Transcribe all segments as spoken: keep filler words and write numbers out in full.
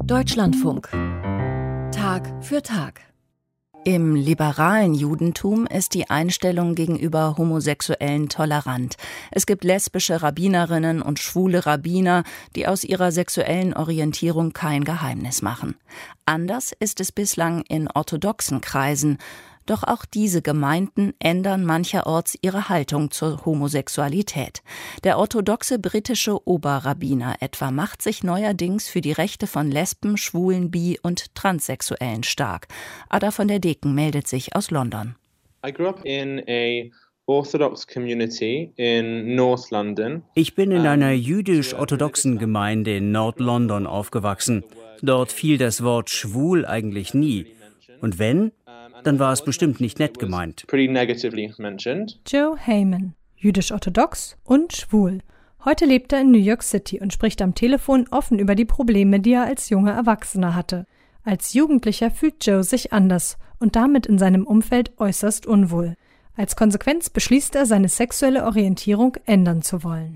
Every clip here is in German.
Deutschlandfunk. Tag für Tag. Im liberalen Judentum ist die Einstellung gegenüber Homosexuellen tolerant. Es gibt lesbische Rabbinerinnen und schwule Rabbiner, die aus ihrer sexuellen Orientierung kein Geheimnis machen. Anders ist es bislang in orthodoxen Kreisen. Doch auch diese Gemeinden ändern mancherorts ihre Haltung zur Homosexualität. Der orthodoxe britische Oberrabbiner etwa macht sich neuerdings für die Rechte von Lesben, Schwulen, Bi- und Transsexuellen stark. Ada von der Deken meldet sich aus London. I grew up in a Orthodox community in North London. Ich bin in einer jüdisch-orthodoxen Gemeinde in Nord-London aufgewachsen. Dort fiel das Wort schwul eigentlich nie. Und wenn, dann war es bestimmt nicht nett gemeint. Joe Heyman, jüdisch-orthodox und schwul. Heute lebt er in New York City und spricht am Telefon offen über die Probleme, die er als junger Erwachsener hatte. Als Jugendlicher fühlt Joe sich anders und damit in seinem Umfeld äußerst unwohl. Als Konsequenz beschließt er, seine sexuelle Orientierung ändern zu wollen.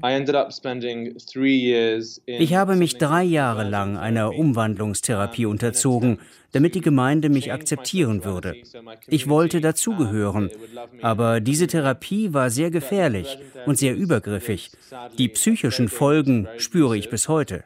Ich habe mich drei Jahre lang einer Umwandlungstherapie unterzogen, damit die Gemeinde mich akzeptieren würde. Ich wollte dazugehören, aber diese Therapie war sehr gefährlich und sehr übergriffig. Die psychischen Folgen spüre ich bis heute.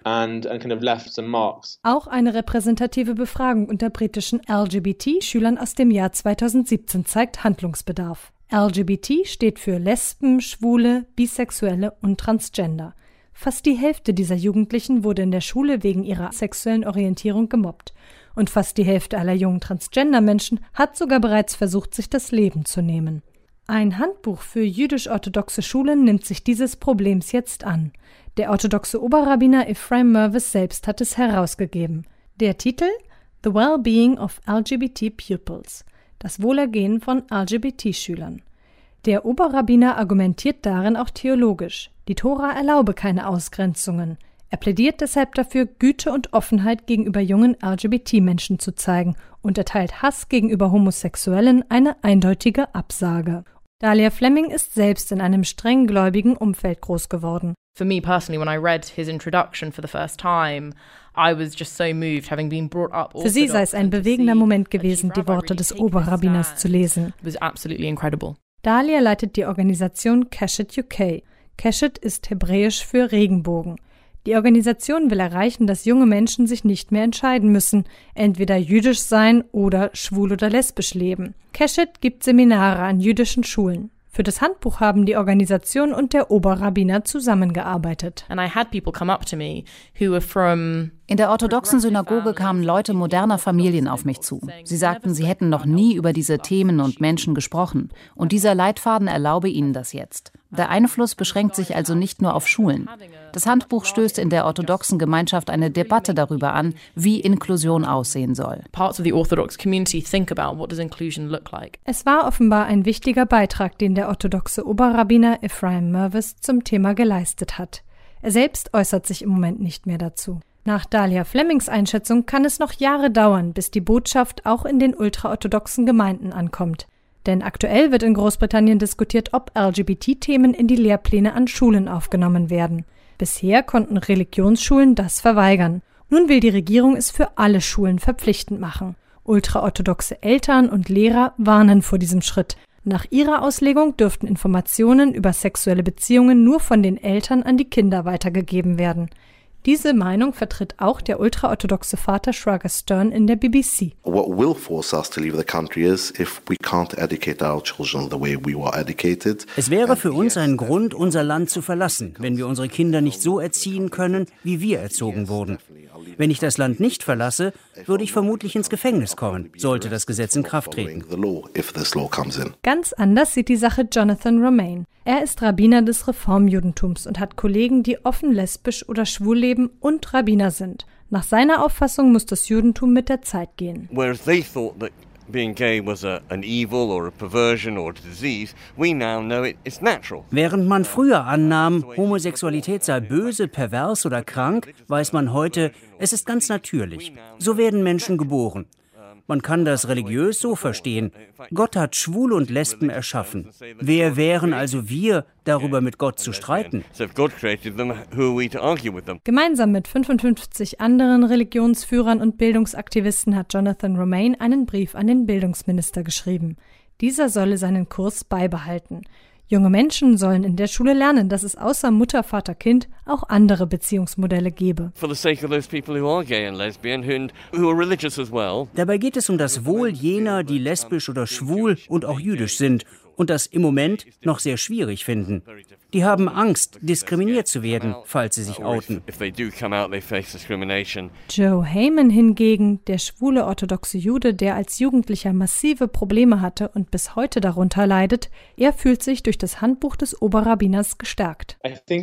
Auch eine repräsentative Befragung unter britischen L G B T-Schülern aus dem Jahr zweitausendsiebzehn zeigt Handlungsbedarf. L G B T steht für Lesben, Schwule, Bisexuelle und Transgender. Fast die Hälfte dieser Jugendlichen wurde in der Schule wegen ihrer sexuellen Orientierung gemobbt. Und fast die Hälfte aller jungen Transgender-Menschen hat sogar bereits versucht, sich das Leben zu nehmen. Ein Handbuch für jüdisch-orthodoxe Schulen nimmt sich dieses Problems jetzt an. Der orthodoxe Oberrabbiner Ephraim Mervis selbst hat es herausgegeben. Der Titel: The Well-Being of L G B T Pupils. Das Wohlergehen von L G B T-Schülern. Der Oberrabbiner argumentiert darin auch theologisch. Die Tora erlaube keine Ausgrenzungen. Er plädiert deshalb dafür, Güte und Offenheit gegenüber jungen L G B T-Menschen zu zeigen und erteilt Hass gegenüber Homosexuellen eine eindeutige Absage. Dalia Fleming ist selbst in einem strenggläubigen Umfeld groß geworden. For me personally, when I read his introduction for the first time, I was just so moved, having been brought up. Für sie sei es ein bewegender Moment gewesen, die Worte des Oberrabbiners zu lesen. It was absolutely incredible. Dalia leitet die Organisation Keshet U K. Keshet ist hebräisch für Regenbogen. Die Organisation will erreichen, dass junge Menschen sich nicht mehr entscheiden müssen, entweder jüdisch sein oder schwul oder lesbisch leben. Keshet gibt Seminare an jüdischen Schulen. Für das Handbuch haben die Organisation und der Oberrabbiner zusammengearbeitet. And I had people come up to me who were from In der orthodoxen Synagoge kamen Leute moderner Familien auf mich zu. Sie sagten, sie hätten noch nie über diese Themen und Menschen gesprochen. Und dieser Leitfaden erlaube ihnen das jetzt. Der Einfluss beschränkt sich also nicht nur auf Schulen. Das Handbuch stößt in der orthodoxen Gemeinschaft eine Debatte darüber an, wie Inklusion aussehen soll. Parts of the Orthodox community think about what does inclusion look like. Es war offenbar ein wichtiger Beitrag, den der orthodoxe Oberrabbiner Ephraim Mervis zum Thema geleistet hat. Er selbst äußert sich im Moment nicht mehr dazu. Nach Dalia Flemings Einschätzung kann es noch Jahre dauern, bis die Botschaft auch in den ultraorthodoxen Gemeinden ankommt. Denn aktuell wird in Großbritannien diskutiert, ob L G B T-Themen in die Lehrpläne an Schulen aufgenommen werden. Bisher konnten Religionsschulen das verweigern. Nun will die Regierung es für alle Schulen verpflichtend machen. Ultraorthodoxe Eltern und Lehrer warnen vor diesem Schritt. Nach ihrer Auslegung dürften Informationen über sexuelle Beziehungen nur von den Eltern an die Kinder weitergegeben werden. Diese Meinung vertritt auch der ultraorthodoxe Vater Shraga Stern in der B B C. What will force us to leave the country is if we can't educate our children the way we were educated. Es wäre für uns ein Grund, unser Land zu verlassen, wenn wir unsere Kinder nicht so erziehen können, wie wir erzogen wurden. Wenn ich das Land nicht verlasse, würde ich vermutlich ins Gefängnis kommen, sollte das Gesetz in Kraft treten. Ganz anders sieht die Sache Jonathan Romaine. Er ist Rabbiner des Reformjudentums und hat Kollegen, die offen lesbisch oder schwul leben und Rabbiner sind. Nach seiner Auffassung muss das Judentum mit der Zeit gehen. Whereas they thought that being gay was a, an evil or a perversion or a disease, we now know it, it's natural. Während man früher annahm, Homosexualität sei böse, pervers oder krank, weiß man heute, es ist ganz natürlich. So werden Menschen geboren. Man kann das religiös so verstehen. Gott hat Schwule und Lesben erschaffen. Wer wären also wir, darüber mit Gott zu streiten? Gemeinsam mit fünfundfünfzig anderen Religionsführern und Bildungsaktivisten hat Jonathan Romaine einen Brief an den Bildungsminister geschrieben. Dieser solle seinen Kurs beibehalten. Junge Menschen sollen in der Schule lernen, dass es außer Mutter, Vater, Kind auch andere Beziehungsmodelle gebe. Dabei geht es um das Wohl jener, die lesbisch oder schwul und auch jüdisch sind und das im Moment noch sehr schwierig finden. Die haben Angst, diskriminiert zu werden, falls sie sich outen. Joe Heyman hingegen, der schwule orthodoxe Jude, der als Jugendlicher massive Probleme hatte und bis heute darunter leidet, er fühlt sich durch das Handbuch des Oberrabbiners gestärkt.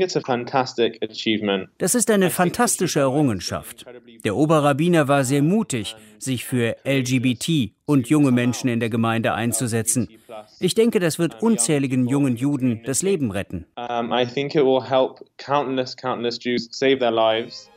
Das ist eine fantastische Errungenschaft. Der Oberrabbiner war sehr mutig, sich für L G B T und junge Menschen in der Gemeinde einzusetzen. Ich denke, das wird unzähligen jungen Juden das Leben retten. Um, I think it will help countless, countless Jews save their lives.